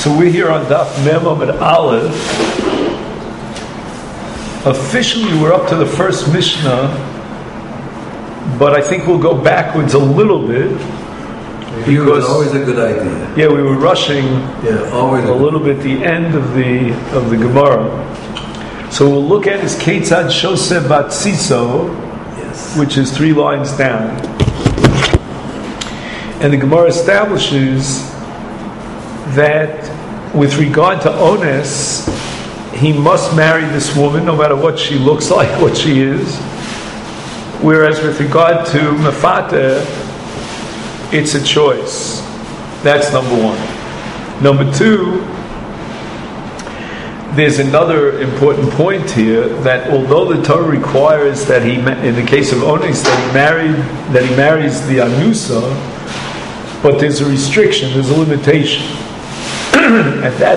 So we're here on Daf Mem at Aleph. Officially, we're up to the first Mishnah, but I think we'll go backwards a little bit. Because it's always a good idea. Yeah, we were rushing always a little bit the end of the Gemara. So we'll look at his Ketzad Shoseh Batziso, which is 3 lines down. And the Gemara establishes that with regard to Ones, he must marry this woman no matter what she looks like, what she is. Whereas with regard to Mefateh, it's a choice. That's number one. Number two, there's another important point here, that although the Torah requires that he, in the case of Ones, that he marries the Anusa, but there's a restriction, there's a limitation. At that,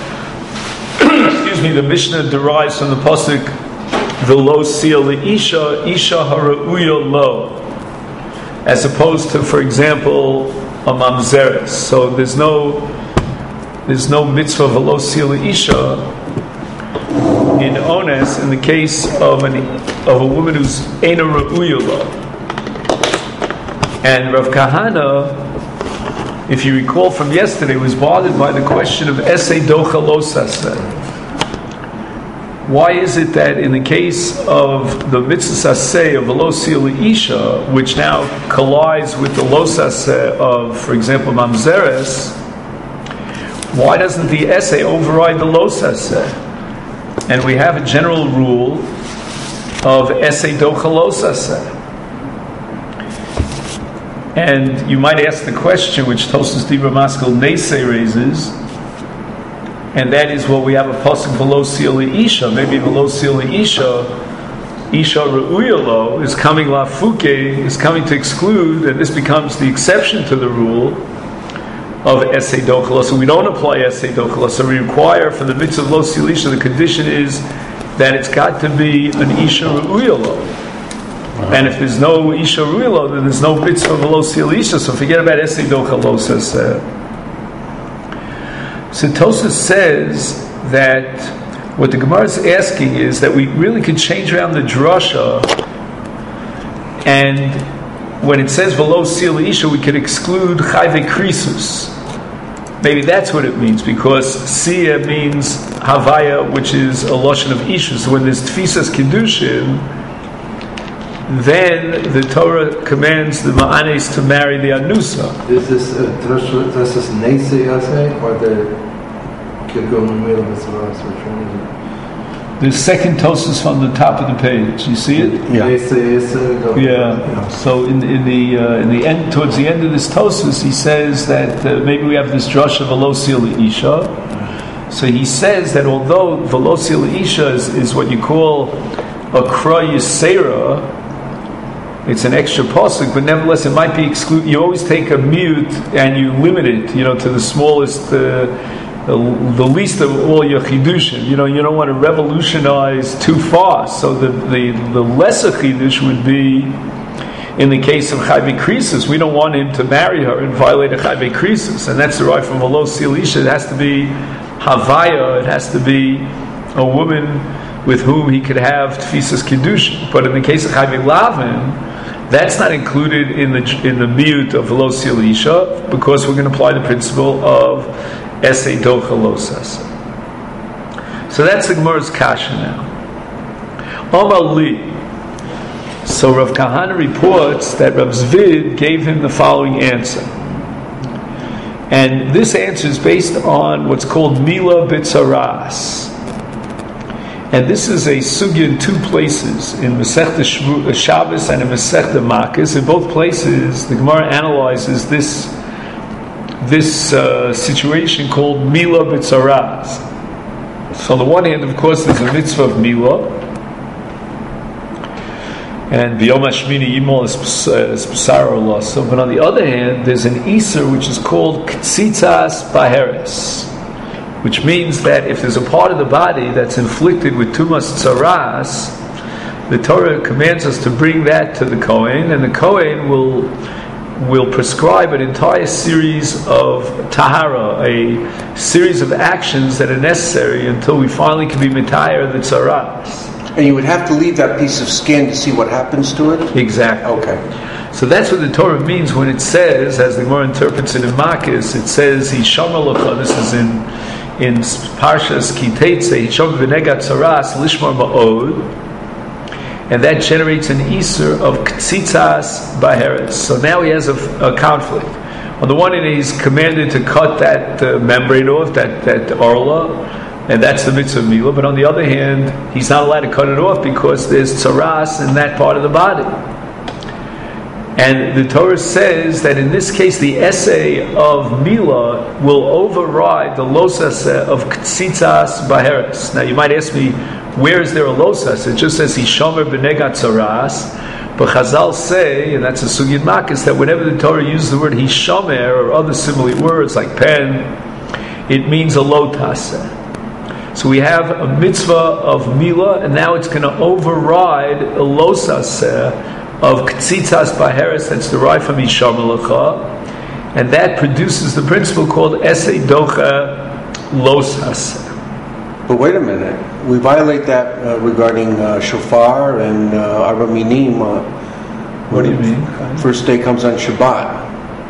the Mishnah derives from the pasuk, "V'lo sia leisha, isha hara'uya lo," as opposed to, for example, a mamzeres. So there's no mitzvah v'lo sia leisha in Ones in the case of a woman who's eina ra'uya lo. And Rav Kahana, if you recall from yesterday, was bothered by the question of Esei Docha Lo Saseh. Why is it that in the case of the Mitzvah Saseh of Lo Sia Isha, which now collides with the Lo Saseh of, for example, Mamzeres, why doesn't the Esei override the Lo Saseh? And we have a general rule of Esei Docha Lo Saseh. And you might ask the question, which Tosfos Dibra Maskil Neisei raises, and that is, well, we have a pasuk V'lo sia leisha. Maybe V'lo sia leisha, isha re'uya lo, is coming lafuke, is coming to exclude, and this becomes the exception to the rule of Esei Docha Lo. So we don't apply Esei Docha Lo. So we require for the mitzvah of Lo sia leisha, the condition is that it's got to be an isha re'uya lo. And if there's no Isha Ruilo, then there's no mitzvah of Lo Sia Isha. So forget about Esei Docha Lo Saseh. So Tosfos says that what the Gemara is asking is that we really could change around the drasha, and when it says V'lo Sia Isha, we could exclude Chayve Krisus. Maybe that's what it means, because Sia means Havaya, which is a lashon of Isha. So when there's Tfisas Kiddushin, then the Torah commands the Ma'anes to marry the Anusa. Is this Neisei Yasei, or the Kirkum Mil Mitzvahs? Which one is it? The second Tosfos from the top of the page. You see it? Yeah. So in the end, towards the end of this Tosfos, he says that maybe we have this drush of V'lo sia leisha. So he says that although V'lo sia leisha is what you call a Kra Yisera, it's an extra pasuk, but nevertheless it might be excluded. You always take a mute and you limit it, to the smallest, the least of all your chidushim. You don't want to revolutionize too fast. So the lesser chidush would be in the case of Chayve Krisus. We don't want him to marry her and violate a Chayve Krisus, and that's derived from V'lo sia leisha. It has to be Havaya. It has to be a woman with whom he could have Tfisas Kiddushin. But in the case of Chayve Lavin, that's not included in the miyut of V'lo sia leisha, because we're going to apply the principle of Esei Docha Lo Saseh. So that's the Gemara's kasha now. Omar Li. So Rav Kahana reports that Rav Zvid gave him the following answer. And this answer is based on what's called Mila B'Tzaras. And this is a sugya in 2 places, in Masechta Shabbos and in Masechta Makos. In both places, the Gemara analyzes this situation called Mila B'Tzaras. So on the one hand, of course, there's a mitzvah of Mila, and B'Yom HaShmini Yimol is B'sar Olaso. But on the other hand, there's an Iser which is called Ktsitzas Baheres, which means that if there's a part of the body that's inflicted with Tumas Tzaras, the Torah commands us to bring that to the Kohen, and the Kohen will will prescribe an entire series of tahara, a series of actions that are necessary until we finally can be mitayar the tzaras. And you would have to leave that piece of skin to see what happens to it? Exactly. Okay. So that's what the Torah means when it says, as the Gemara interprets it in Makis, it says, Hishomer Lecha, this is in Parshas Ki Teitze, Hishomer V'negat Tzaras, Lishmar Ma'od, and that generates an Isur of Ktzitzas Baheres. So now he has a conflict. On the one hand, he's commanded to cut that membrane off, that orla, and that's the mitzvah of Milah. But on the other hand, he's not allowed to cut it off because there's tzaras in that part of the body. And the Torah says that in this case, the essay of Milah will override the losas of Ktzitzas Baheres. Now you might ask me, where is there a losas? It just says Hishomer B'negat Tzaras. But Chazal say, and that's a Sugiyat Makis, that whenever the Torah uses the word Hishomer or other similar words like pen, it means a lo taseh. So we have a mitzvah of Milah, and now it's going to override a lo taseh of Ktzitzas Baheres that's derived from Hishomer Lecha, and that produces the principle called Esei Docha Lo Taseh. But wait a minute. We violate that regarding shofar and Arba Minim. What do you mean? First day comes on Shabbat.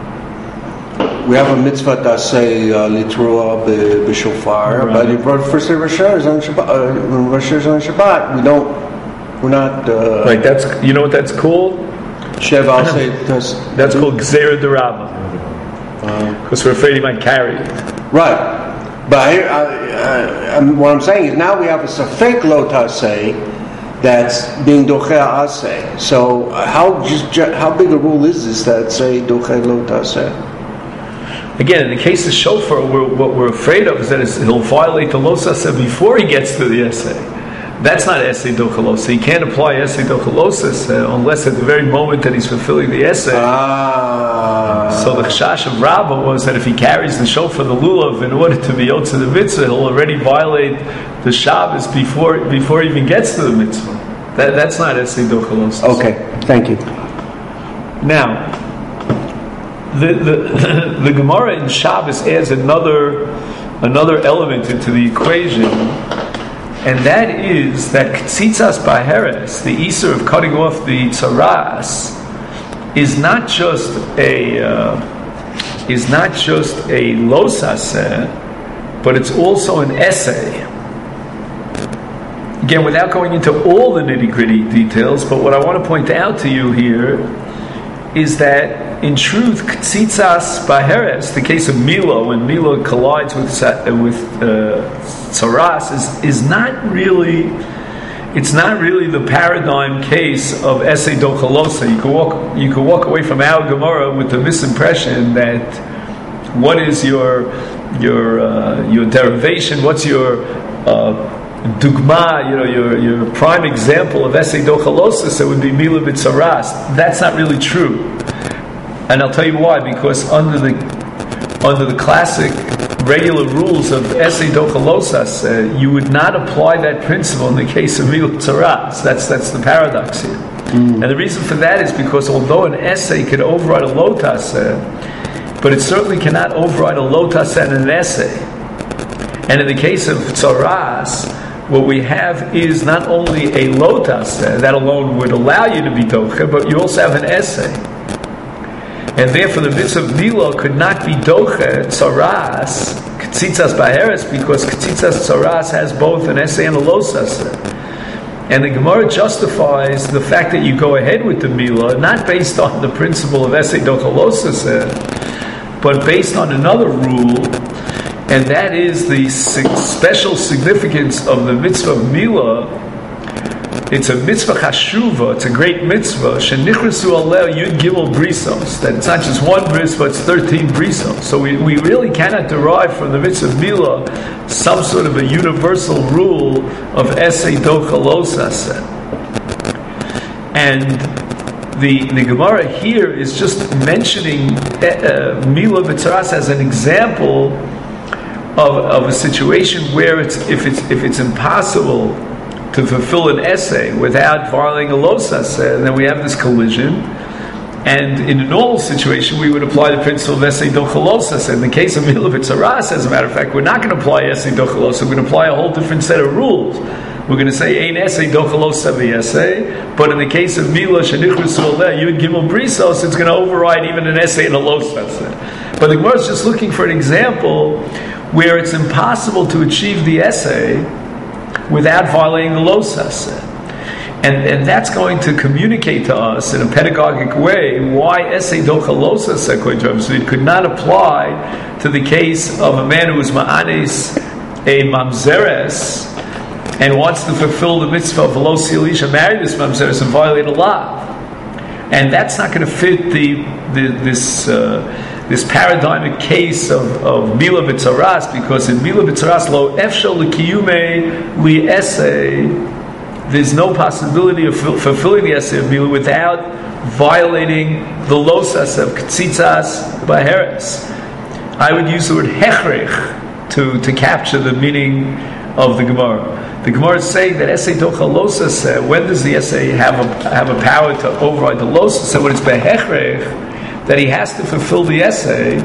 We have a mitzvah that say litrua b'shofar, right. But first day Rosh Hashanah is on Shabbat. When Rosh Hashanah is on Shabbat, we're not. Right. That's, you know what that's called? Shev, I'll say that's called Gzeira D'Rabba, because we're afraid he might carry it. Right. But what I'm saying is now we have a safek lo taseh that's being docheh aseh. So how big a rule is this that say docheh lo taseh? Again, in the case of shofar, what we're afraid of is that he'll violate the lo taseh before he gets to the essay. That's not essay dochalos. He can't apply essay dochalosis unless at the very moment that he's fulfilling the essay. So the chashash of Rabbah was that if he carries the shofar, the lulav, in order to be yotze the mitzvah, he'll already violate the Shabbos before he even gets to the mitzvah. That's not essay dochalosis. Okay, thank you. Now, the Gemara in Shabbos adds another element into the equation. And that is that Ktzitzas Baheres, the Isur of cutting off the tzaras, is not just a lo taseh, but it's also an essay. Again, without going into all the nitty-gritty details, but what I want to point out to you here is that in truth, Ktzitzas Baheres, the case of Milah, when Milah collides with tzaras, is not really. It's not really the paradigm case of Esei Dochalosa. You can walk away from our Gemara with the misimpression that what is your derivation? What's your dugma? Your prime example of Esei Dochalosa, so it would be Milah b'tzaras. That's not really true. And I'll tell you why. Because under the classic regular rules of Esei Dochalosas, you would not apply that principle in the case of Milah Tzaras. That's the paradox here. And the reason for that is because although an essay could override a lo taseh, but it certainly cannot override a lo taseh and an essay. And in the case of Tzaras, what we have is not only a lo taseh, that alone would allow you to be doche, but you also have an essay. And therefore the mitzvah of Milah could not be doche, tzaras, Ktzitzas Baheres, because Ktzitzas tzaras has both an essay and a lo taseh. And the Gemara justifies the fact that you go ahead with the Milah, not based on the principle of essay dochalosas, but based on another rule, and that is the special significance of the mitzvah of Milah. It's a mitzvah chashuva, it's a great mitzvah, shenichrasu aleh yud gimel brisos, that it's not just one bris, but it's 13 brisos. So we really cannot derive from the mitzvah of Milah some sort of a universal rule of esei dochalosas. And the Gemara here is just mentioning Milah b'tzaras as an example of a situation where if it's impossible to fulfill an essay without violating a lo taseh, then we have this collision. And in a normal situation, we would apply the principle of Esei Dochalosas. In the case of Mila B'Tzaras, as a matter of fact, we're not going to apply Esei Dochalosas. We're going to apply a whole different set of rules. We're going to say, Ein Esei Dochalosa v'Esei. But in the case of Mila Shenichus Oleh, Yud Gimel Brisos, it's going to override even an Esei and a Losas. But the Gemara is just looking for an example where it's impossible to achieve the Esei without violating the Losas. And that's going to communicate to us in a pedagogic way why Esei Dochalosa so it could not apply to the case of a man who is ma'anes a mamzeres and wants to fulfill the mitzvah of V'lo Sil Isha, marry this mamzeres and violate a law. And that's not going to fit this paradigmic case of Mila B'Tzaras, because in Mila B'Tzaras lo efshel l'kiyume li Esei, there's no possibility of fulfilling the Esei of Mila without violating the losas of Ketzitzas Baheres. I would use the word hechrech to capture the meaning of the Gemara. The Gemara is saying that Esei Dochalosas, when does the Esei have a power to override the losas? So when it's behechrech, that he has to fulfill the Esei,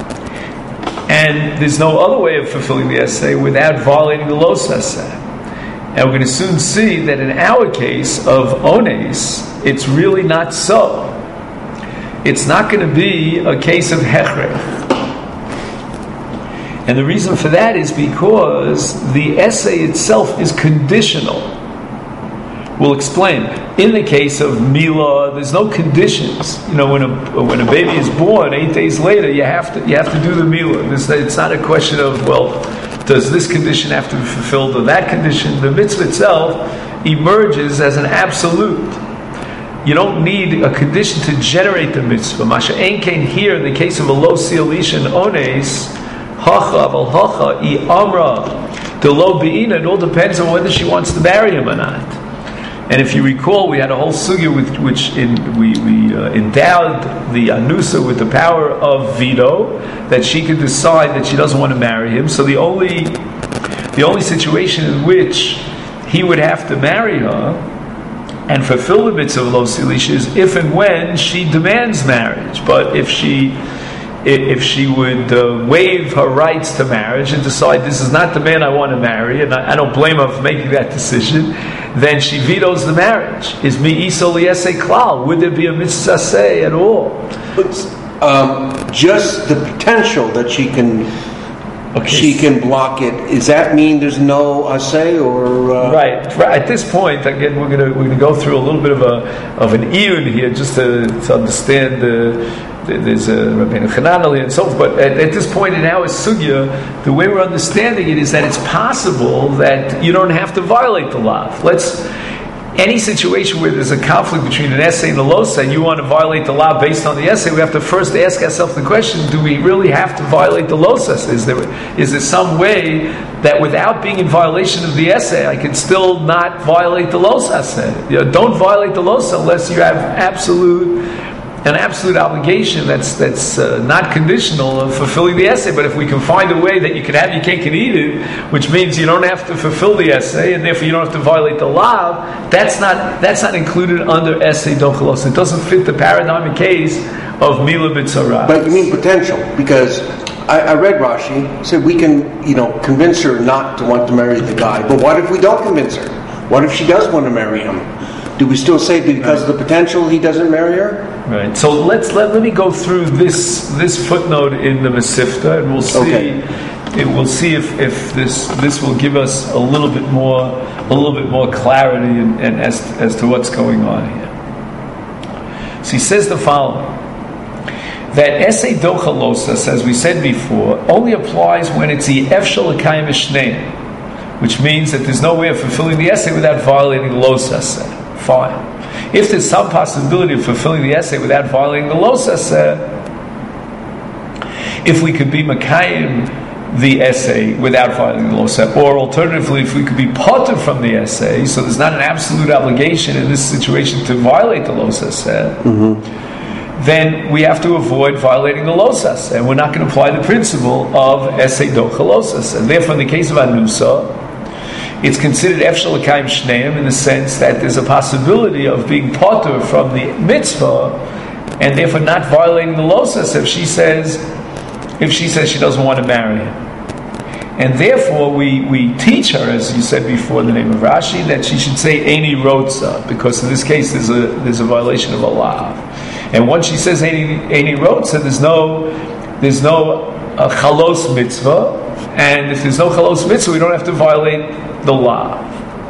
and there's no other way of fulfilling the Esei without violating the losas. And we're going to soon see that in our case of Ones, it's really not so. It's not going to be a case of Hechrech. And the reason for that is because the Esei itself is conditional. We'll explain. In the case of Mila, there's no conditions. You know, when a baby is born, 8 days later, you have to do the Mila. It's not a question of, well, does this condition have to be fulfilled or that condition? The mitzvah itself emerges as an absolute. You don't need a condition to generate the mitzvah. Masha ein kain here, in the case of a lo sil isha and ones, hacha val hacha I amra de lo beina. It all depends on whether she wants to marry him or not. And if you recall, we had a whole sugya with which we endowed the anusa with the power of veto, that she could decide that she doesn't want to marry him. So the only situation in which he would have to marry her and fulfill the mitzvah of lo sil isha is if and when she demands marriage. But if she would waive her rights to marriage and decide this is not the man I want to marry, and I don't blame her for making that decision, then she vetoes the marriage. Is mi iso li'esei klal? Would there be a mitzvah say at all? Just the potential that she can block it. Does that mean there's no asay or? Right. At this point, again, we're going to go through a little bit of an iyun here just to understand there's a Rabbeinu Chananel and so forth. But at this point in our sugya, the way we're understanding it is that it's possible that you don't have to violate the law. Any situation where there's a conflict between an Esei and a losa, and you want to violate the law based on the Esei, we have to first ask ourselves the question: do we really have to violate the losas? Is there some way that without being in violation of the Esei, I can still not violate the losas? Don't violate the losa unless you have an absolute obligation that's not conditional of fulfilling the Esei. But if we can find a way that you can have your cake and eat it, which means you don't have to fulfill the Esei, and therefore you don't have to violate the law, that's not included under Esei Dochalos. It doesn't fit the paradigmic case of Mila B'Tzaras. But you mean potential, because I read Rashi, said we can convince her not to want to marry the guy. But what if we don't convince her? What if she does want to marry him? Do we still say because of the potential he doesn't marry her? Right. So let me go through this footnote in the Masifta, and we'll see. Okay. We'll see if this will give us a little bit more clarity and as to what's going on here. So he says the following: that Esei Dochalosas, as we said before, only applies when it's the Efshel L'Kayim Shneim, which means that there's no way of fulfilling the Esei without violating the Losas. Fine. If there's some possibility of fulfilling the Esei without violating the Losas, if we could be Makayim the Esei without violating the Losas, or alternatively, if we could be potter from the Esei, so there's not an absolute obligation in this situation to violate the Losas, then we have to avoid violating the Losas, and we're not going to apply the principle of Esei Dochalosas. And therefore, in the case of Anusa, it's considered Efshel L'Kayim Shneim in the sense that there's a possibility of being potter from the mitzvah and therefore not violating the losas if she says she doesn't want to marry him. And therefore we teach her, as you said before in the name of Rashi, that she should say Eini Rotza, because in this case there's a violation of Allah. And once she says Eini Rotza, there's no chalos mitzvah, and if there's no chalos mitzvah, we don't have to violate the law.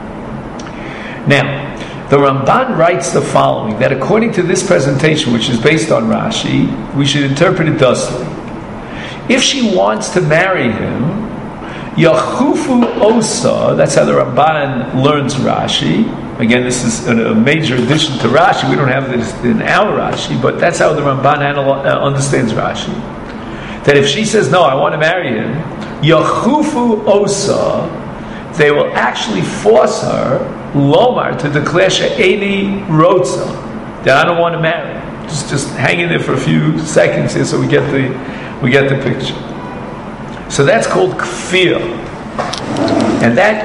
Now, the Ramban writes the following, that according to this presentation, which is based on Rashi, we should interpret it thusly. If she wants to marry him, Yachufu Osa, that's how the Ramban learns Rashi. Again, this is a major addition to Rashi. We don't have this in our Rashi, but that's how the Ramban understands Rashi. That if she says, no, I want to marry him, Yachufu Osa, they will actually force her, Lomar, to declare She'eni Rotza, that I don't want to marry. Just hang in there for a few seconds here so we get the picture. So that's called kfir, and that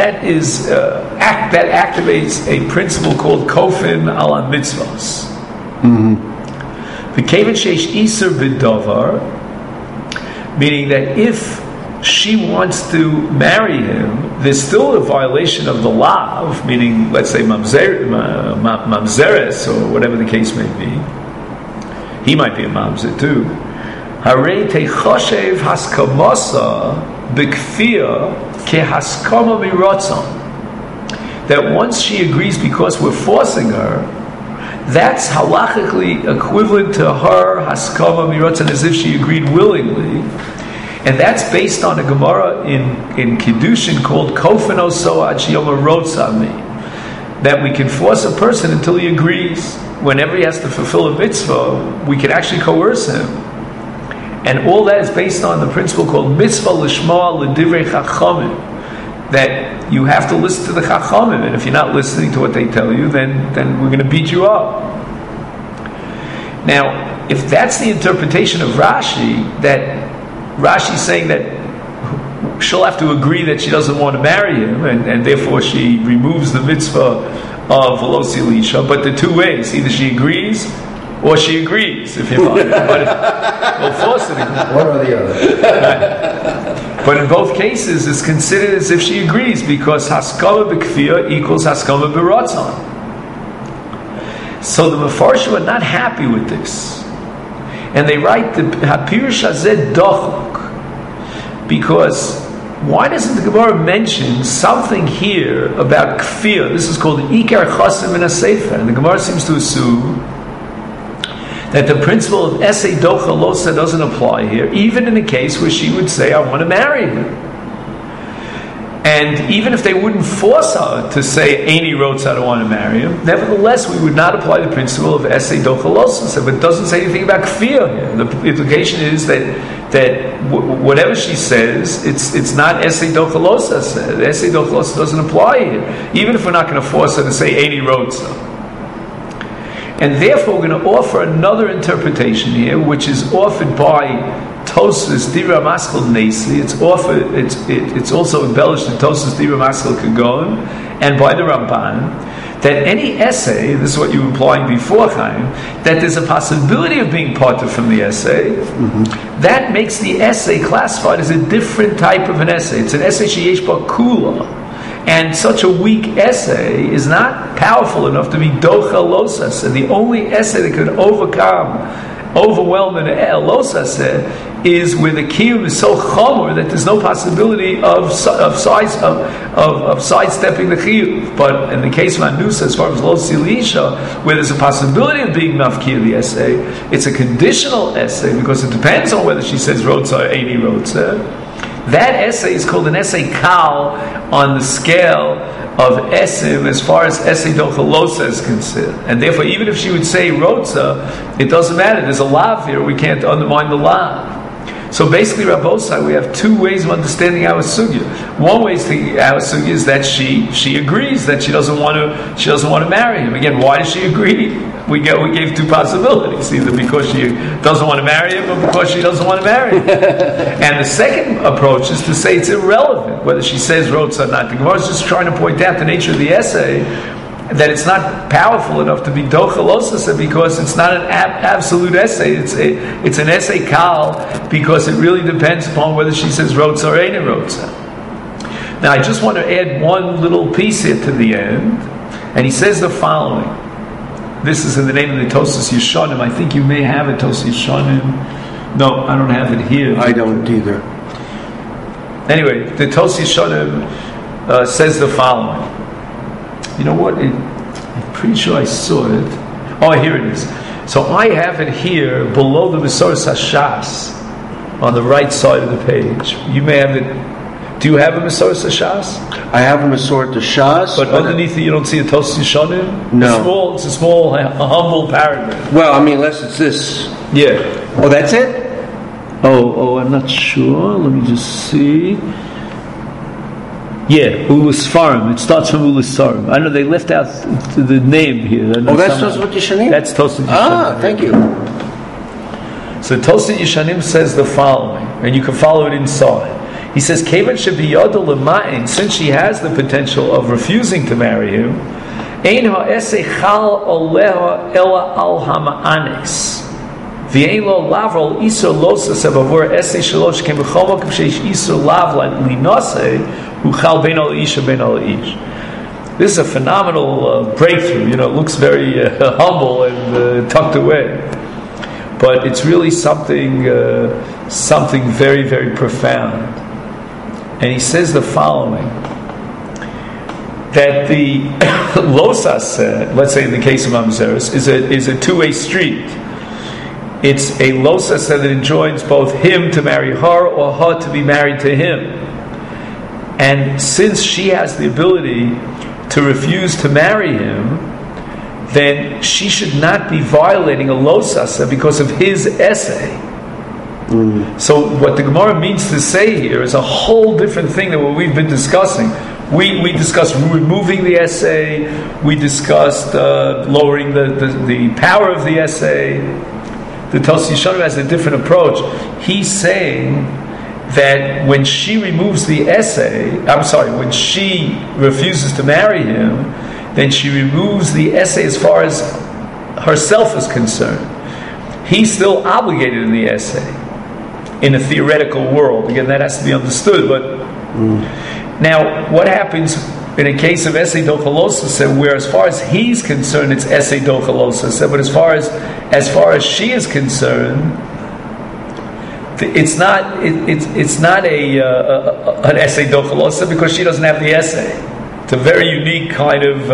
activates a principle called kofin ala mitzvos. V'keven sheish iser b'davar, meaning that if she wants to marry him, there's still a violation of the law, meaning, let's say, mamzeres, or whatever the case may be. He might be a mamzer too. Harei techoshev haskamasa b'kfir kehaskama mirotzon. That once she agrees because we're forcing her, that's halachically equivalent to her haskama mirotzon, as if she agreed willingly. And that's based on a Gemara in Kiddushin called Kofen Oso Ad Sheyoma Rotzami, that we can force a person until he agrees. Whenever he has to fulfill a mitzvah, we can actually coerce him. And all that is based on the principle called Mitzvah Lishma L'Divrei Chachamim, that you have to listen to the Chachamim, and if you're not listening to what they tell you, then we're going to beat you up. Now, if that's the interpretation of Rashi, that Rashi's saying that she'll have to agree that she doesn't want to marry him, and therefore she removes the mitzvah of Velosi Elisha, but the two ways, either she agrees or she agrees, if you want. But we'll force it. One or the other. But in both cases, it's considered as if she agrees, because Haskama B'Kfir equals Haskama B'Ratzon. So the Mefarshim are not happy with this. And they write the Hapirish Hazeh Dochok, because why doesn't the Gemara mention something here about Kfir? This is called Ikar Chosim in a Sefer, and the Gemara seems to assume that the principle of Esei Docha Losa doesn't apply here, even in a case where she would say, I want to marry him. And even if they wouldn't force her to say, Eini Rotza, I don't want to marry him, nevertheless, we would not apply the principle of Esei Docha Losa. But it doesn't say anything about Kfir here. The implication is that whatever she says, it's not Esei Docha Losa. Esei Docha Losa doesn't apply here, even if we're not going to force her to say Eini Rotza. And therefore, we're going to offer another interpretation here, which is offered by Tosfos Dibra Maskal Nesi. It's also embellished in Tosfos Dibra Maskal Kagon, and by the Ramban, that any essay, this is what you were implying before, Chaim, that there's a possibility of being parted from the essay, that makes the essay classified as a different type of an essay. It's an essay sheyesh ba kula. And such a weak essay is not powerful enough to be docha losas. And the only essay that could overwhelm an losas is where the kiyum is so chomer that there's no possibility of sidestepping the chiyuv. But in the case of anusa, as far as lo silisha, where there's a possibility of being mafkir the essay, it's a conditional essay because it depends on whether she says rotza or eini rotza. That essay is called an essay kal on the scale of esim as far as essay dochalosa is concerned. And therefore, even if she would say rotza, it doesn't matter. There's a lav here. We can't undermine the lav. So basically, Rabbosai, we have two ways of understanding our sugya. One way to our sugya is that she agrees that she doesn't want to marry him. Again, why does she agree? We gave two possibilities: either because she doesn't want to marry him, or because she doesn't want to marry him. And the second approach is to say it's irrelevant whether she says rotza or not. The Gemara is just trying to point out the nature of the essay. that it's not powerful enough to be dochalosa because it's not an absolute essay. It's an essay kal because it really depends upon whether she says rotza or ain't rotza. Now I just want to add one little piece here to the end, and he says the following. This is in the name of the Tosas Yeshanim. I think you may have a Tosas Yeshanim. No, I don't have it here. I don't either. Anyway, the Tosas Yeshanim says the following. You know what? I'm pretty sure I saw it. Oh, here it is. So I have it here below the Mesoras Hashas on the right side of the page. You may have it. Do you have a Mesoras Hashas? I have a Mesoras Hashas. But underneath it, you don't see a Tosas Yeshanim? No. It's a small, humble paragraph. Well, I mean, unless it's this. Yeah. Oh, that's it? Oh, I'm not sure. Let me just see. Yeah, Ulas Farim. It starts from Ulas Farim. I know they left out the name here. That's Tosas Yeshanim? That's Tosas Yeshanim. Ah, thank you. So Tosas Yeshanim says the following, and you can follow it inside. He says, Kevan shebiyada l'ma'in, since she has the potential of refusing to marry him, ein ha'esei chal oleha ela al hama'anes. V'ein lo lavral isur losa sebavur esei shalosh kem b'chol makom sheish isur lavla linasei uchal bein al isha bein al ish. This is a phenomenal breakthrough. You know, it looks very humble and tucked away, but it's really something very, very profound. And he says the following: that the losas, let's say in the case of mamzeres, is a two-way street. It's a losas that enjoins both him to marry her or her to be married to him. And since she has the ability to refuse to marry him, then she should not be violating a losas because of his essay. So what the Gemara means to say here is a whole different thing than what we've been discussing. We discussed removing the essay. We discussed lowering the power of the essay. The Tosas Yeshanim has a different approach. He's saying that when she removes the essay, when she refuses to marry him, then she removes the essay as far as herself is concerned. He's still obligated in the essay, in a theoretical world. Again, that has to be understood. But now, what happens in a case of essay dochalosa, where as far as he's concerned, it's essay dochalosa, but as far as she is concerned, it's not an essay dochalosa because she doesn't have the essay. It's a very unique kind of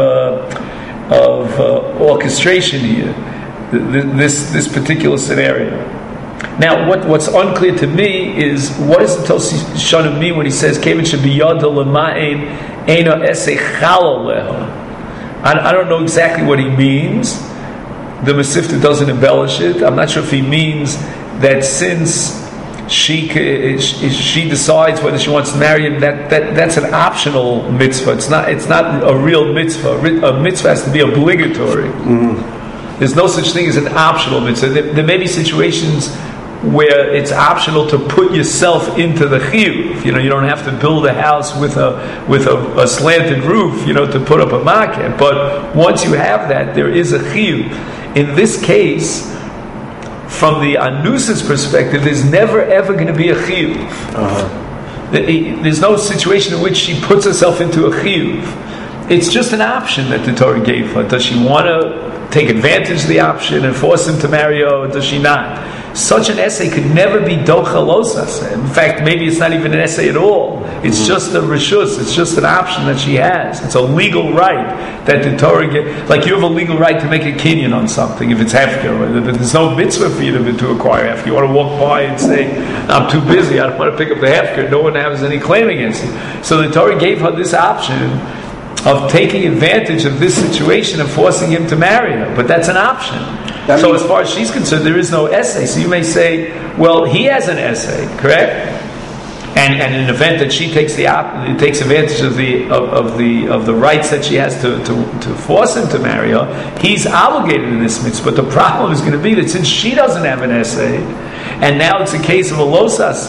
orchestration here. This particular scenario. Now, what's unclear to me is what does the Tosas Yeshanim mean when he says "Kevan shebiyada l'ma'in eino esei chal aleha"? I don't know exactly what he means. The Mesivta doesn't embellish it. I'm not sure if he means that since she decides whether she wants to marry him, that's an optional mitzvah. It's not a real mitzvah. A mitzvah has to be obligatory. There's no such thing as an optional mitzvah. There may be situations where it's optional to put yourself into the chiyuv. You know, you don't have to build a house with a slanted roof, to put up a market. But once you have that, there is a chiyuv. In this case, from the anusa's perspective, there's never ever going to be a chiyuv. There's no situation in which she puts herself into a chiyuv. It's just an option that the Torah gave her. Does she want to take advantage of the option and force him to marry her, or does she not? Such an essay could never be dochalosas. In fact, maybe it's not even an essay at all. It's just a reshus. It's just an option that she has. It's a legal right that the Torah gives. Like you have a legal right to make a kinyan on something if it's hefker. There's no mitzvah for you to acquire hefker. You want to walk by and say, I'm too busy, I don't want to pick up the hefker. No one has any claim against you. So the Torah gave her this option of taking advantage of this situation and forcing him to marry her. But that's an option. So as far as she's concerned, there is no essay. So you may say, well, he has an essay, correct? And in an event that she takes advantage of the rights that she has to force him to marry her, he's obligated in this mitzvah. But the problem is going to be that since she doesn't have an essay, and now it's a case of a losas,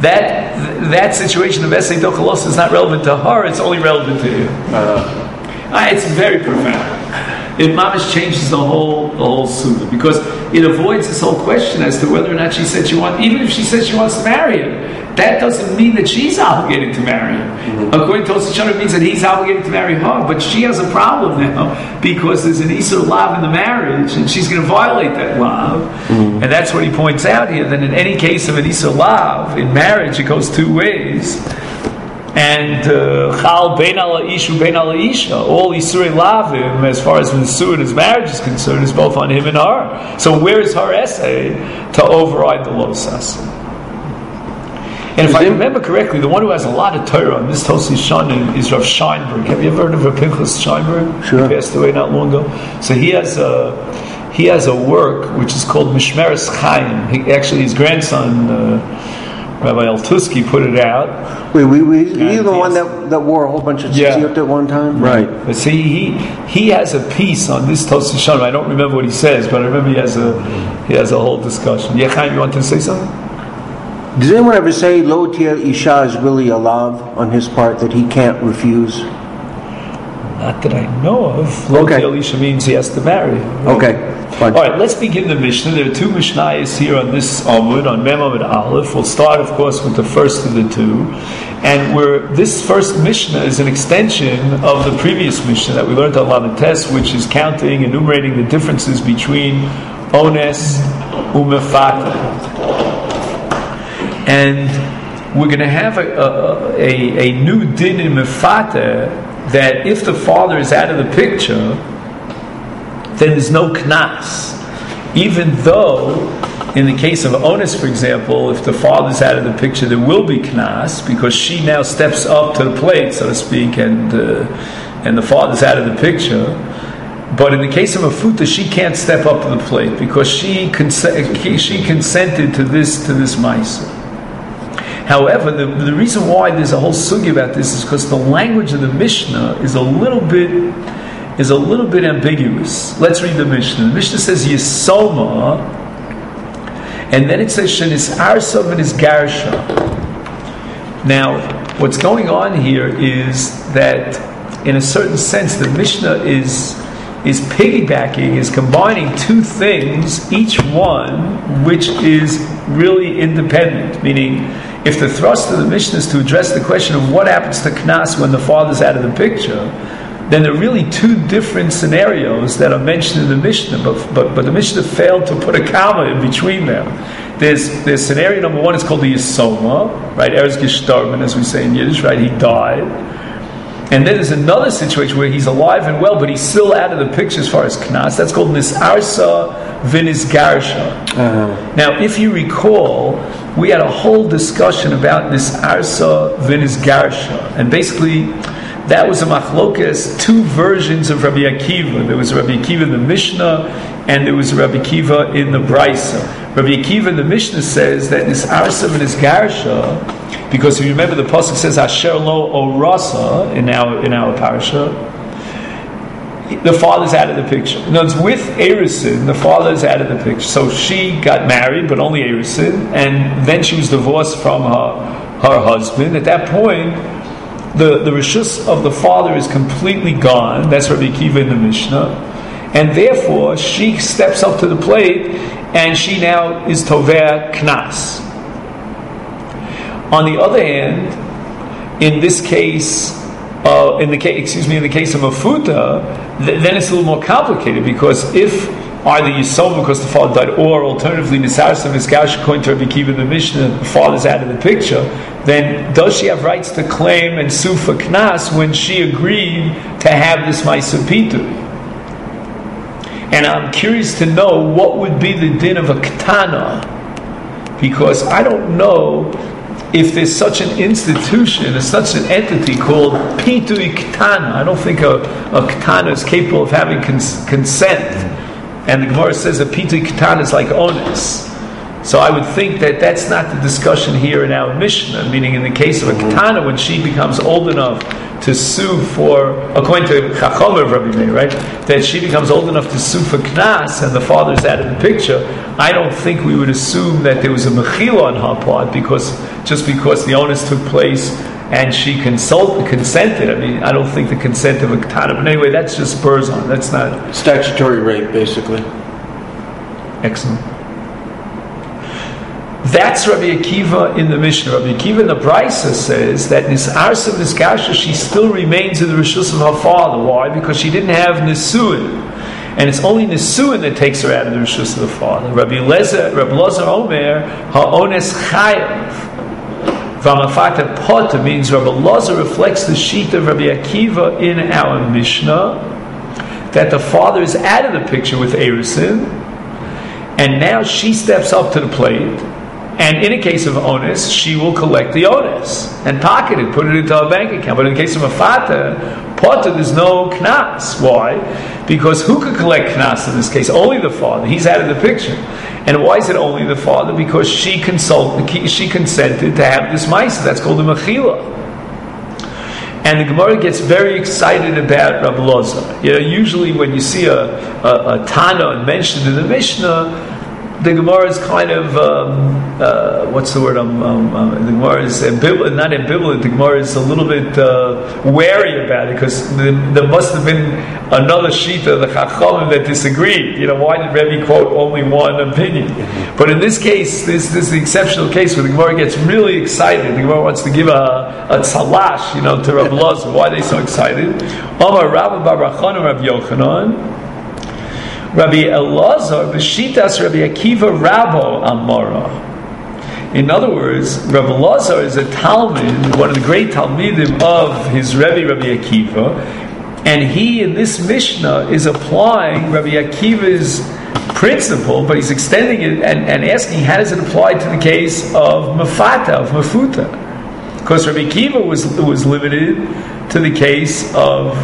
that situation of essay dochalos is not relevant to her, it's only relevant to him. It's very profound. It mamish changes the whole suda, because it avoids this whole question as to whether or not she said even if she says she wants to marry him, that doesn't mean that she's obligated to marry him. Mm-hmm. According to Tosfos, it means that he's obligated to marry her, but she has a problem now because there's an Isur Lav in the marriage, and she's going to violate that Lav. Mm-hmm. And that's what he points out here, that in any case of an Isur Lav, in marriage, it goes two ways. And Chal Bein Ala Ishu Bein Ala Isha, all Isurei Lavim, as far as the Suud his marriage is concerned, is both on him and her. So where is her essay to override the Losas? And if I remember correctly, the one who has a lot of Torah on this Tosfos Shanin is Rav Scheinberg. Have you ever heard of Rav Pinchas Scheinberg? Sure. He passed away not long ago. So he has a work which is called Mishmeres Chaim. His grandson, Rabbi Altusky, put it out. Wait, he's the one that wore a whole bunch of tzitzit at one time? Right. But see, he has a piece on this Tosfos Shanim. I don't remember what he says, but I remember he has a whole discussion. Yeah, Chaim, you want to say something? Does anyone ever say Lo Tia Isha is really a lav on his part that he can't refuse? Not that I know of. Lo Tia Isha means he has to marry. Okay. Fine. All right, let's begin the Mishnah. There are two Mishnayos here on this Amud, on Mem Amud Aleph. We'll start, of course, with the first of the two. And this first Mishnah is an extension of the previous Mishnah that we learned on Lamed Tes, which is counting, enumerating the differences between Ones and Mefata. And we're going to have a new din in Mefata, that if the father is out of the picture, then there's no knas. Even though, in the case of Ones, for example, if the father's out of the picture, there will be knas, because she now steps up to the plate, so to speak, and the father's out of the picture. But in the case of Mafuta, she can't step up to the plate because she consented to this ma'isa. However, the reason why there's a whole sugi about this is because the language of the Mishnah is a little bit ambiguous. Let's read the Mishnah. The Mishnah says Yisoma, and then it says Shenis Arsa v'nis Garsha. Now, what's going on here is that, in a certain sense, the Mishnah is piggybacking, is combining two things, each one which is really independent. Meaning, if the thrust of the Mishnah is to address the question of what happens to Knas when the father's out of the picture, then there are really two different scenarios that are mentioned in the Mishnah, but the Mishnah failed to put a comma in between them. There's scenario number one, it's called the Yisoma, right? Erez Gestorben, as we say in Yiddish, right? He died. And then there's another situation where he's alive and well, but he's still out of the picture as far as Knas. That's called Nisarsa V'nis Garsha. Now, if you recall, we had a whole discussion about Nisarsa V'nis Garsha. And basically, that was a machlokes, two versions of Rabbi Akiva. There was Rabbi Akiva in the Mishnah, and there was Rabbi Akiva in the Brisa. Rabbi Akiva in the Mishnah says that Nisarsa V'nis Garsha, because if you remember, the pasuk says Asher lo orasa in our parasha, the father's out of the picture. In other words, with Erisin, the father's out of the picture. So she got married, but only Erisin, and then she was divorced from her husband. At that point, the rishus of the father is completely gone. That's Rabbi Akiva in the Mishnah, and therefore she steps up to the plate, and she now is toveh knas. On the other hand, in this case, in the case of Mafuta, then it's a little more complicated, because if either Yisoma because the father died, or alternatively Nisarsa V'Garsha, according to Rabbi Akiva in the Mishnah, the father's out of the picture, then does she have rights to claim and sue for Knas when she agreed to have this Ma'aseh Pitui? And I'm curious to know what would be the din of a Ketana, because I don't know if there's such an institution, there's such an entity called Pitui Ketana. I don't think a Ketana is capable of having consent. And the Gemara says a Pitui Ketana is like Ones. So I would think that that's not the discussion here in our Mishnah, meaning in the case of a Ketana, when she becomes old enough to sue for, according to Chacham of Rabbi Meir, right, that she becomes old enough to sue for Knas and the father's out of the picture, I don't think we would assume that there was a Mechila on her part, because the onus took place and she consented. I mean, I don't think the consent of a katana, but anyway, that's just spurs on. That's not statutory rape, basically. Excellent. That's Rabbi Akiva in the Mishnah. Rabbi Akiva in the Brisa says that Nis'arsa Nisgasha, she still remains in the Rishus of her father. Why? Because she didn't have Nisuin. And it's only Nisuin that takes her out of the Rishus of the father. Rabbi Lozer Omer, Ha'ones Chayav. V'amafata Pota means Rabbi Lozer reflects the sheet of Rabbi Akiva in our Mishnah, that the father is out of the picture with Erisin, and now she steps up to the plate. And in a case of onus, she will collect the onus and pocket it, put it into her bank account. But in the case of a fata, pota, there's no knas. Why? Because who could collect knas in this case? Only the father. He's out of the picture. And why is it only the father? Because she consented to have this ma'isa. That's called the mechila. And the Gemara gets very excited about Rabbi Lozer. Usually when you see a Tana mentioned in the Mishnah, the Gemara is kind of what's the word? The Gemara is not ambivalent. The Gemara is a little bit wary about it because there must have been another shita, the Chachamim, that disagreed. Why did Rebbe quote only one opinion? But in this case, this is the exceptional case where the Gemara gets really excited. The Gemara wants to give a tzalash, to Rabbi Lozer. Why are they so excited? Omar Rabbi Bar Rachon and Rabbi Yochanan. Rabbi Elazar, B'shitas Rabbi Akiva Rabo Amora. In other words, Rabbi Elazar is a Talmud, one of the great Talmidim of his Rebbe, Rabbi Akiva, and he, in this Mishnah, is applying Rabbi Akiva's principle, but he's extending it and asking, how does it apply to the case of Mafata, of Mafuta? Because Rabbi Akiva was limited to the case of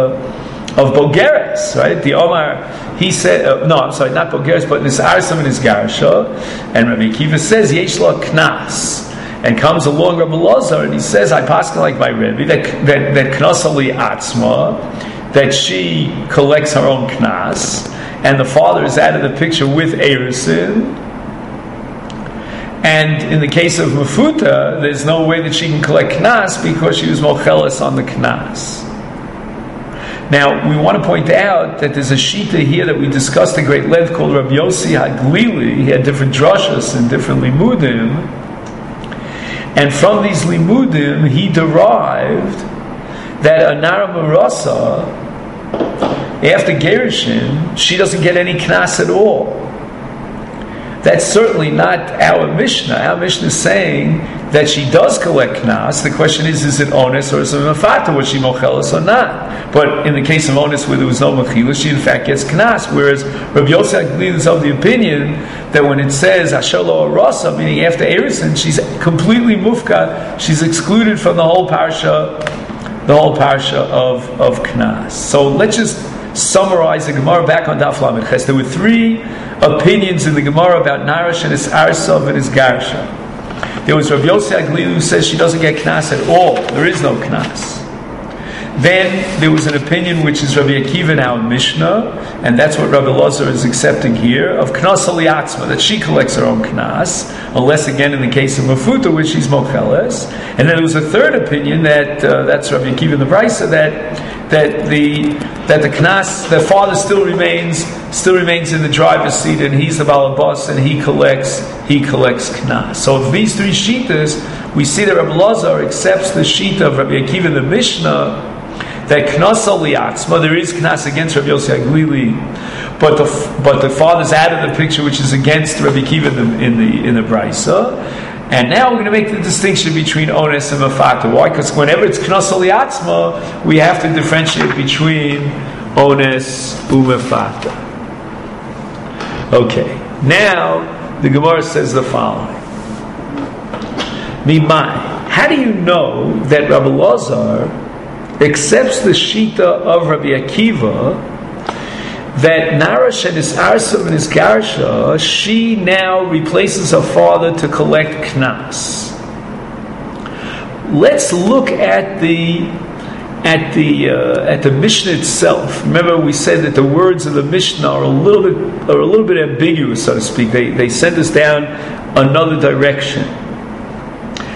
Bogeres, right? The Omar, he said, not Bogeres, but Nis'arsam and Nisgarsha, and Rabbi Akiva says, Yesh la Knas, and comes along Rabbi Lozer, and he says, I paskin like my Rebbe, that Knas Ali Atzma, that she collects her own Knas, and the father is out of the picture with Erisin, and in the case of Mafuta, there's no way that she can collect Knas because she was Mocheles on the Knas. Now, we want to point out that there's a shita here that we discussed at great length called Rabbi Yossi HaGlili. He had different drashas and different limudim. And from these limudim, he derived that a Nara Marasa, after Gerushin, she doesn't get any knas at all. That's certainly not our Mishnah. Our Mishnah is saying that she does collect knas. The question is it onus or is it mafata? Was she mocheles or not? But in the case of onus where there was no mechila, she in fact gets knas. Whereas Rabbi Yosef is of the opinion that when it says asher lo arasa, meaning after Erisin, she's completely mufka. She's excluded from the whole parsha of knas. So let's just summarize the Gemara back on Daf Lamed Ches. There were three opinions in the Gemara about Narash and his Arsav and his Garsha. There was Rabbi Yosef Aglilu who says she doesn't get Knas at all. There is no Knas. Then there was an opinion which is Rabbi Akiva in our Mishnah, and that's what Rabbi Lozer is accepting here, of Knas Aliatzma, that she collects her own Knas, unless again in the case of Mafuta, which she's Mocheles. And then there was a third opinion that that's Rabbi Akiva in the Brisa, that the Knas, the father still remains in the driver's seat, and he's the balabas, and he collects Knas. So of these three shitas, we see that Rabbi Lozer accepts the shita of Rabbi Akiva in the Mishnah, that Knas Aliatzma, there is Knas against Rabbi Yossi Aglili, but the father's out of the picture, which is against Rabbi Akiva in the Brisa. And now we're going to make the distinction between Ones and Mafata. Why? Because whenever it's Knas Aliatzma, we have to differentiate between Ones and Mafata. Okay, now the Gemara says the following. Mimai, how do you know that Rabbi Lozer accepts the shita of Rabbi Akiva that Narash and his Arsav and his Garsha, she now replaces her father to collect Knas? Let's look at the Mishnah itself. Remember, we said that the words of the Mishnah are a little bit ambiguous, so to speak. They send us down another direction.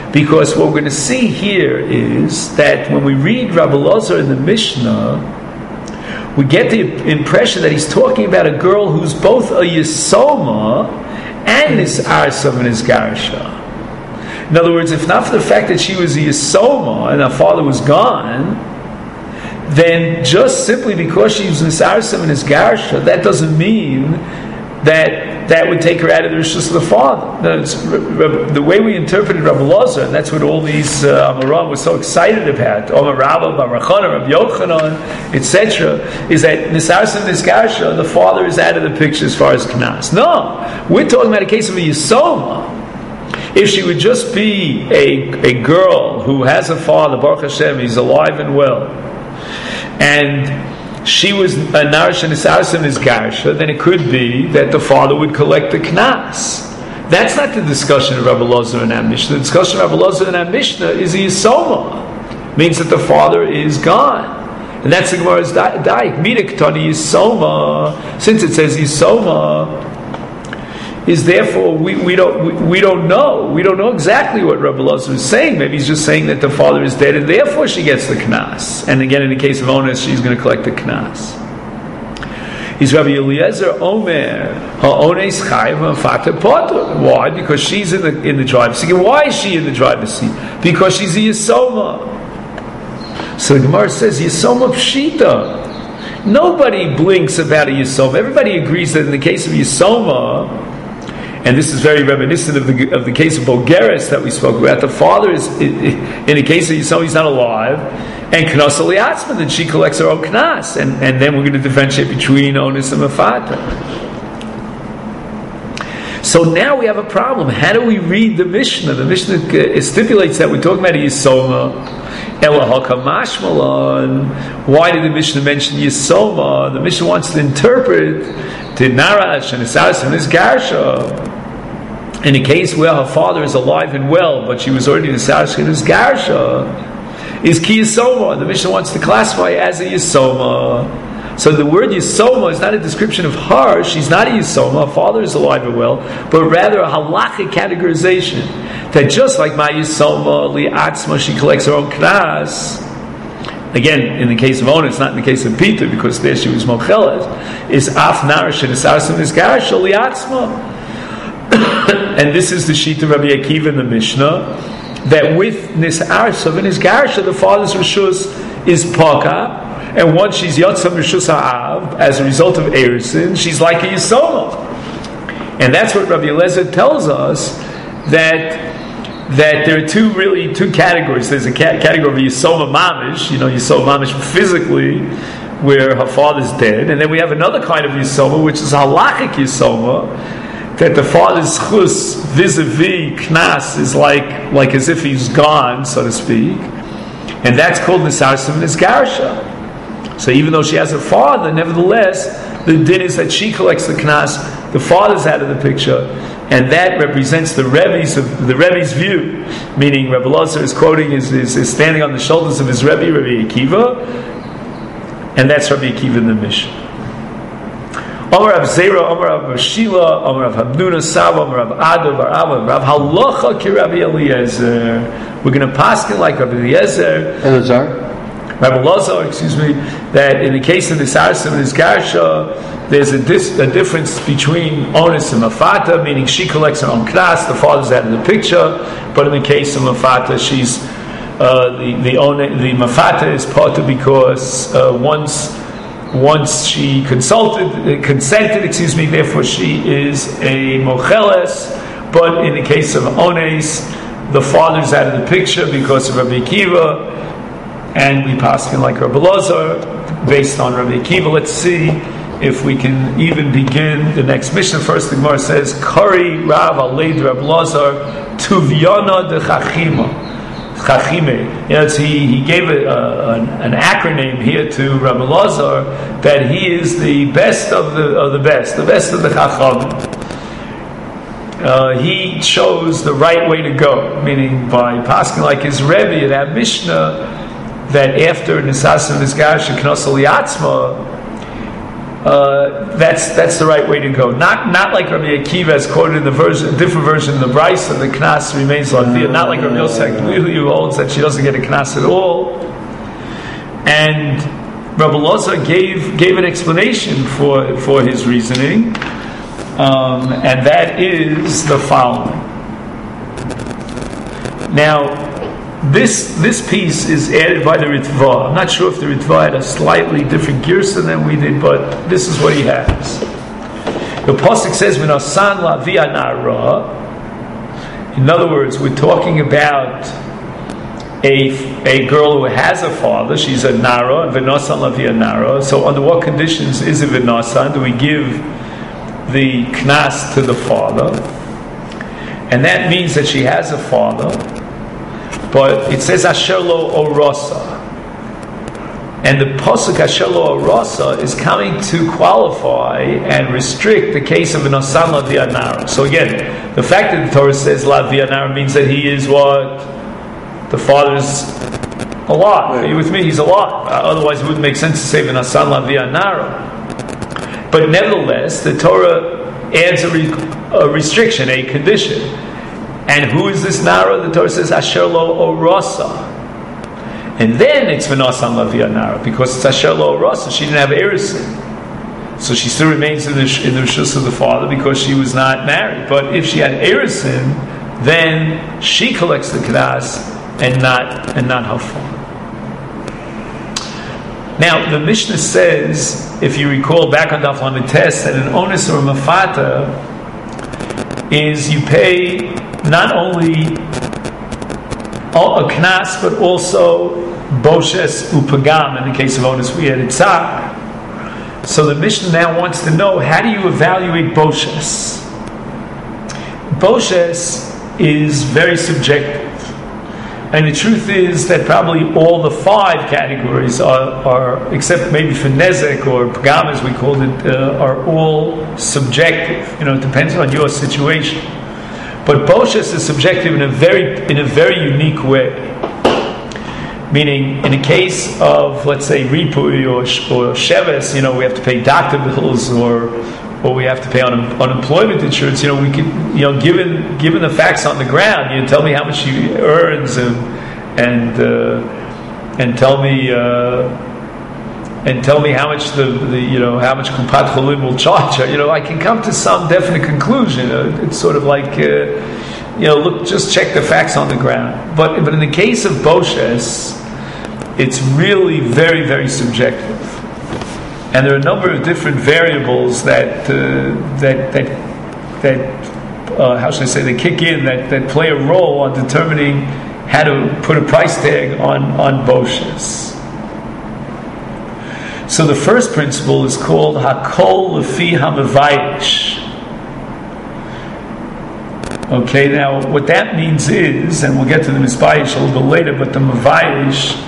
Because what we're going to see here is that when we read Rabbi Elazar in the Mishnah, we get the impression that he's talking about a girl who's both a Yisoma and is Arsav and is Garsha. In other words, if not for the fact that she was a Yisoma and her father was gone, then just simply because she was Nisarsim and is Garsha, that doesn't mean that would take her out of the Rishus of the father. The way we interpreted Rabbi Elazar, and that's what all these Amoram were so excited about, Omer Rabba, Bar Rachana, Rabbi Yochanan, etc., is that Nisarsim and is Garsha, the father is out of the picture as far as Knas. No, we're talking about a case of a Yisoma. If she would just be a girl who has a father, Baruch Hashem, he's alive and well, and she was a Narish and Nisarsim is Garsha, then it could be that the father would collect the Knas. That's not the discussion of Rabbi Elazar in our Mishnah. The discussion of Rabbi Elazar in our Mishnah is a Yisoma. Means that the father is gone. And that's the Gemara's Daik. Mida Ketani Yisoma. Since it says Yisoma, is therefore we don't know exactly what Rabbi Elazar is saying. Maybe he's just saying that the father is dead and therefore she gets the Knas. And again, in the case of Ones, she's going to collect the Knas. He's Rabbi Eliezer Omer Ha'ones Chayav Ha'fata Potter. Why? Because she's in the driver's seat. Why is she in the driver's seat? Because she's a Yisoma. So the Gemara says Yisoma Pshita. Nobody blinks about a Yisoma. Everybody agrees that in the case of Yisoma, and this is very reminiscent of the case of Bogeres that we spoke about. The father is, in the case of Yisoma, he's not alive, and Knas Aliatzma, then she collects her own Knas, and then we're going to differentiate between Onis and Mafata. So now we have a problem. How do we read the Mishnah? The Mishnah stipulates that we're talking about a Yisoma. Why did the Mishnah mention Yisoma? The Mishnah wants to interpret the Narash and Nisarsim and his Garsha. In a case where her father is alive and well, but she was already Nisarsim and his Garsha, is Ki Yisoma. The Mishnah wants to classify as a Yisoma. So the word Yisoma is not a description of her. She's not a Yisoma. Her father is alive and well, but rather a halachic categorization. That just like my Yisoma, Li'atzma, she collects her own Knas. Again, in the case of Onis, not in the case of Peter, because there she was Mochelet, is Af Narish and Nisarsim is Garsha, Li'atzma. And this is the sheet of Rabbi Akiva in the Mishnah, that with Nisarsim and his Garsha, the father's Rishus is Paka, and once she's Yotzam Rishus Ha'av, as a result of Erisin, she's like a Yisoma. And that's what Rabbi Eliezer tells us, that there are two categories. There's a category of Yisoma Mamish, Yisoma Mamish physically, where her father's dead, and then we have another kind of Yisoma, which is halachic Yisoma, that the father's chus vis-a-vis Knas is like as if he's gone, so to speak, and that's called Nisarsim and Garsha. So even though she has a father, nevertheless, the din is that she collects the Knas, the father's out of the picture, and that represents the Rebbe's view, meaning Rabbi Elazar is quoting, is standing on the shoulders of his Rebbe, Rabbi Akiva, and that's Rabbi Akiva in the Mishnah. Omer Rav Zera, Omer Rav Shila, Omer Rav Hamnuna Sava, Omer Rav Ado, Rav Halacha ki Rabbi Eliezer. We're going to paskin like Rabbi Eliezer. Rabbi Elazar, that in the case of the Nisarsim and his Garsha, there's a difference between Onis and Mafata, meaning she collects her own Knas, the father's out of the picture, but in the case of Mafata, she's the Mafata is Pata because once she consented, therefore she is a Mocheles, but in the case of Ones, the father's out of the picture because of Rabbi Akiva, and we paskin like Rabbi Elazar based on Rabbi Akiva. Let's see if we can even begin the next Mishnah. First, the Gemara says, Kari Rav Aleid Rabbi Elazar Tuvyana de Chachime. He gave an acronym here to Rabbi Elazar that he is the best of the best of the Chacham. He chose the right way to go, meaning by paskin like his Rebbe in that Mishnah, that after Nisarsim Garsha Knas Aliatzma, that's the right way to go. Not like Rabbi Akiva as quoted in the different version of the Brisa, the Knas remains Lavia. Not like Rabbi Yosef who holds that she doesn't get a Knas at all. And Rabbi Loza gave an explanation for his reasoning, and that is the following. Now, this piece is added by the Ritva. I'm not sure if the Ritva had a slightly different girsa than we did, but this is what he has. The pasuk says, "V'nasan lavi nara." In other words, we're talking about a girl who has a father. She's a nara, v'nasan lavi nara. So, under what conditions is it v'nasan? Do we give the knas to the father? And that means that she has a father. But it says Asher lo orasa, and the pasuk Asher lo orasa is coming to qualify and restrict the case of an asan lavianara. So again, the fact that the Torah says lavianara means that he is what? The father's alive. Are you with me? He's alive. Otherwise, it wouldn't make sense to say an asan lavianara. But nevertheless, the Torah adds a restriction, a condition. And who is this Nara? The Torah says Asher lo orasa. And then it's V'nasan Lavia Nara, because it's Asher lo orasa. She didn't have Erisin. So she still remains in the Rishus of the father because she was not married. But if she had Erisin, then she collects the Knas and not her father. Now, the Mishnah says, if you recall back on Daf Lamed Tes, that an onus or a mafata is you pay not only a knas, but also boshes upagam. In the case of onus, we had itzar. So the Mishnah now wants to know, how do you evaluate boshes? Boshes is very subjective. And the truth is that probably all the 5 categories are except maybe for nezek or pagam, as we called it, are all subjective. It depends on your situation. But boshes is subjective in a very unique way. Meaning, in the case of, let's say, ripui or sheves, we have to pay doctor bills or we have to pay unemployment insurance. We can, given the facts on the ground, tell me how much he earns and tell me how much how much Kupat Cholim will charge her. I can come to some definite conclusion. It's sort of like look, just check the facts on the ground. But in the case of boshes, it's really very, very subjective. And there are a number of different variables that how should I say, they kick in, that play a role on determining how to put a price tag on boshes. So the first principle is called Hakol Lefi HaMevayish. Okay, now what that means is, and we'll get to the Mizbayish a little bit later, but the Mevayish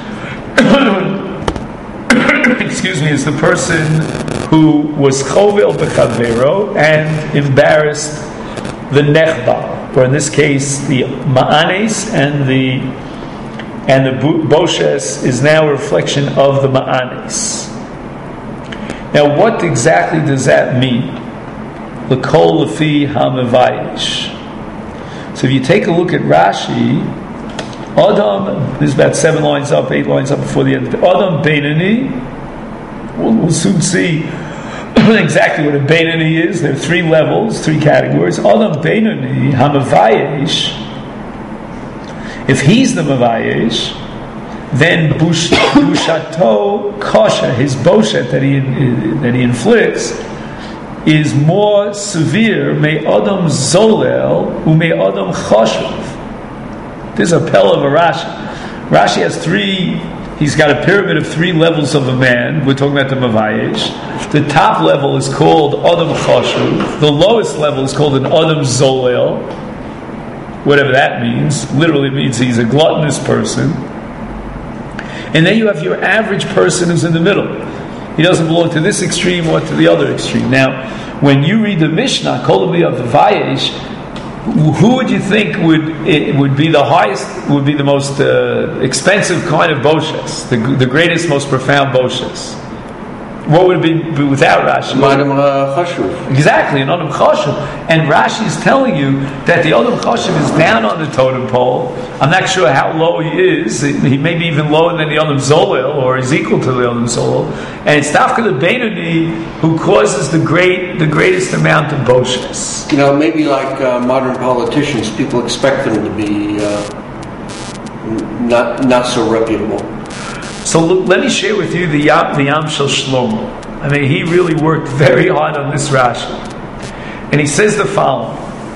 excuse me, is the person who was chovel b'chavero and embarrassed the nechba, or in this case the ma'anes, and the boshes is now a reflection of the ma'anes. Now, what exactly does that mean? L'kol lefi ha'mevayish. So if you take a look at Rashi, Adam, this is about 7 lines up, 8 lines up before the end of the Adam Beinani. We'll soon see exactly what a Beinani is. There are 3 levels, 3 categories. Adam Beinani, HaMevayish. If he's the Mevayish, then Bushato Kosha, his boshet that he inflicts, is more severe. May Adam Zolel, Umay Adam Choshev. This is a Pella of a Rashi. Rashi has 3. He's got a pyramid of 3 levels of a man. We're talking about the Mevayish. The top level is called Adam Choshev. The lowest level is called an Adam Zolel. Whatever that means. Literally means he's a gluttonous person. And then you have your average person who's in the middle. He doesn't belong to this extreme or to the other extreme. Now, when you read the Mishnah, Kol of the Vayish, who would you think would be the highest, would be the most expensive kind of boshes, the greatest, most profound boshes? What would it be without Rashi? Adam Chashuv. Exactly, an Adam Chashuv. And Rashi is telling you that the Adam Chashuv is down on the totem pole. I'm not sure how low he is. He may be even lower than the Adam Zolel, or is equal to the Adam Zolel. And it's Dafka the Beinoni who causes the greatest amount of boshes. Maybe like modern politicians, people expect them to be not so reputable. So let me share with you the Yam Shel Shlomo. I mean, he really worked very hard on this Rashi. And he says the following.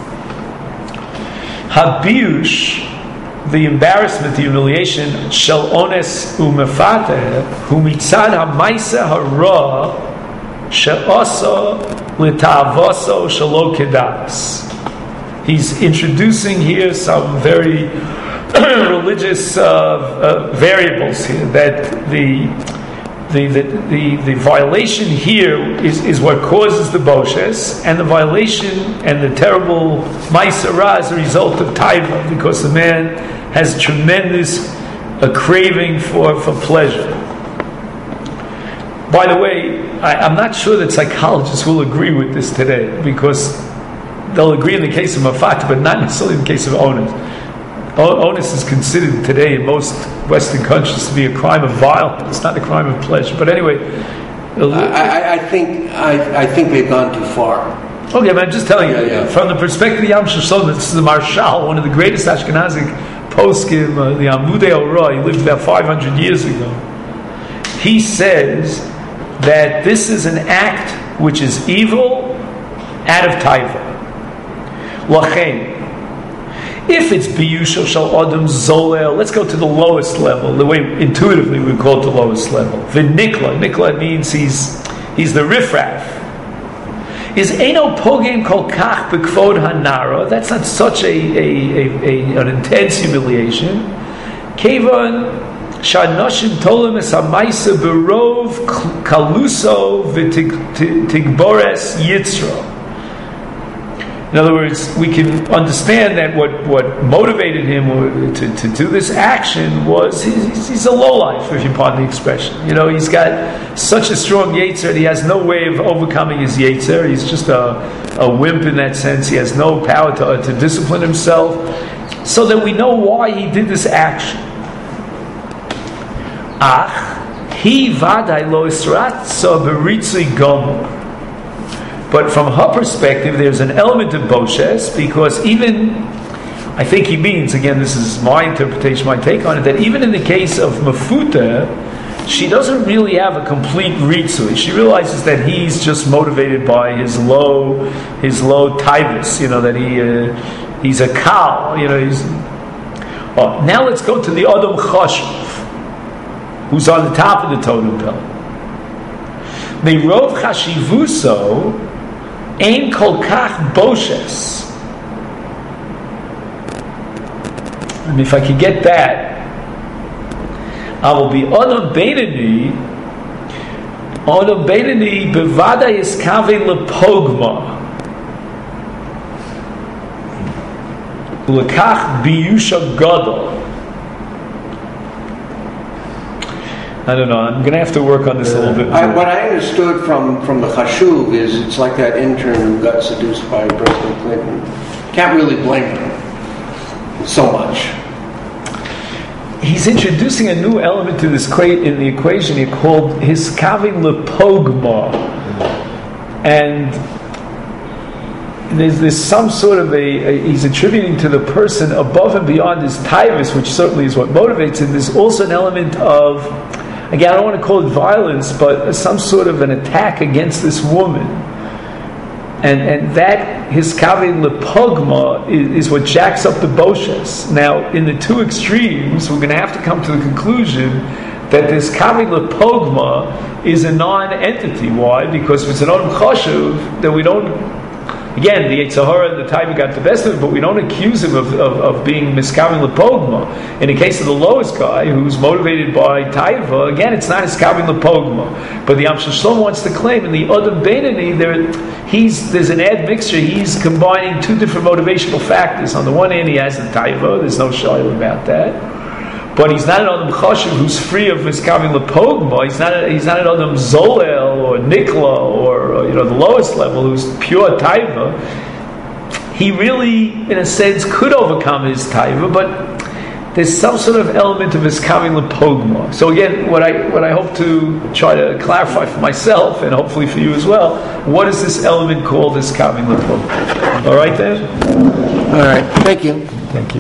Habiush, the embarrassment, the humiliation, Shel Ones Umefateh, Hu Mitzad HaMaisa Hara, She'asa L'Ta'avoso Shelo Kedas. He's introducing here some very religious variables here, that the violation here is what causes the boshes, and the violation and the terrible ma'aseh is a result of taiva, because the man has tremendous craving for pleasure. By the way, I'm not sure that psychologists will agree with this today, because they'll agree in the case of mafat, but not necessarily in the case of onus. Onus is considered today in most Western countries to be a crime of violence, not a crime of pleasure. But anyway, I think they've gone too far. Okay, but I'm just telling you, from the perspective of Yam Shel Shlomo, this is the Marshal, one of the greatest Ashkenazic poskim, the Amudei Ora. He lived about 500 years ago. He says that this is an act which is evil out of taiva. Lachein. If it's biyusha shel adam zolel, let's go to the lowest level. The way intuitively we call it the lowest level. V'nikla. Nikla means he's the riffraff. Is eno pogem kol kach b'kvod hanara? That's not such an intense humiliation. Kevan shanoshim tolim es ha'maisa berov kaluso v'tigbores yitzro. In other words, we can understand that what motivated him to do this action was he's a lowlife, if you pardon the expression. He's got such a strong yetzer, he has no way of overcoming his yetzer. He's just a wimp in that sense. He has no power to discipline himself. So that we know why he did this action. He vaday lo isratza b'ritzui gomer. But from her perspective, there's an element of boshes, because even, I think he means, again, this is my interpretation, my take on it, that even in the case of Mafuta, she doesn't really have a complete ritzui. She realizes that he's just motivated by his low taivus, that he's a cow, now let's go to the Adam Chashuv, who's on the top of the totem pole. Meirov chashivuso ein kol kach boshes. And if I could get that, I will be Adam Beinoni bevada yiskave lepogma lekach biyusha gadol. I don't know. I'm going to have to work on this a little bit more. What I understood from the Chashuv is it's like that intern who got seduced by President Clinton. Can't really blame him so much. He's introducing a new element to this in the equation here called hiskavin lepogma, and there's some sort of he's attributing to the person above and beyond his taivus, which certainly is what motivates him. There's also an element of, again, I don't want to call it violence, but some sort of an attack against this woman. And that hiskavin lepogma is what jacks up the boshes. Now, in the two extremes, we're going to have to come to the conclusion that this kavin lepogma is a non-entity. Why? Because if it's an Adam Chashuv, then we don't. Again, the Yetzer Hara and the Taiva got the best of it, but we don't accuse him of being miskavin lepogma. In the case of the lowest guy, who's motivated by Taiva, again, it's not miskavin lepogma. But the Yam Shel Shlomo wants to claim, in the Adam Beinoni, there's an admixture. He's combining two different motivational factors. On the one hand, he has the Taiva. There's no shayla about that. But he's not an Adam Chashuv who's free of miskavin lepogma. He's not an Adam Zolel or Nikla, or the lowest level, who's pure taiva, he really, in a sense, could overcome his taiva, but there's some sort of element of his coming lepogma. So again, what I hope to try to clarify for myself, and hopefully for you as well, what is this element called, this coming lepogma? All right then? All right, thank you. Thank you.